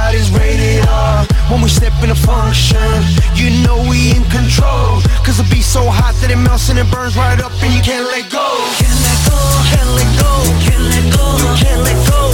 body's rated R. When we step in a function, you know we in control. Cause the beat's so hot that it melts and it burns right up and you can't let go. Can't let go, can't let go, can't let go, can't let go.